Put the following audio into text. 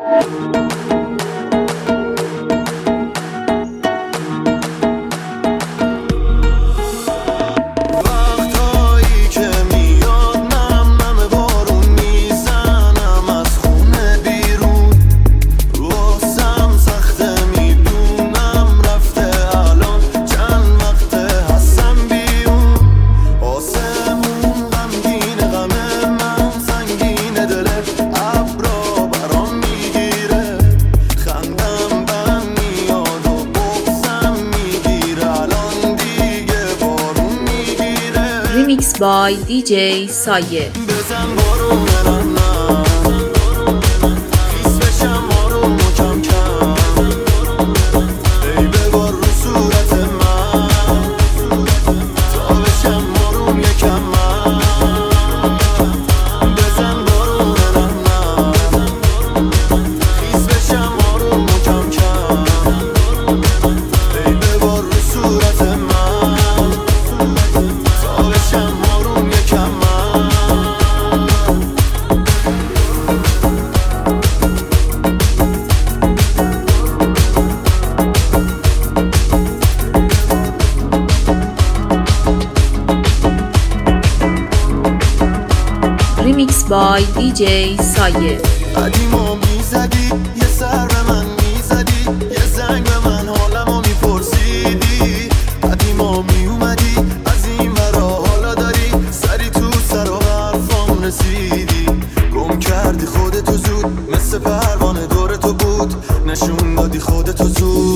Remix by DJ سایه. Remix by DJ سایه. قدیما میزدی یه سر به من میزدی، یه زنگ به من حالمو میپرسیدی. قدیما میومدی از این ورا، حالا داری سری تو سر و حرفام رسیدی. گم کردی خودتو زود، مثل پروانه دور تو بود، نشون دادی خودتو زود.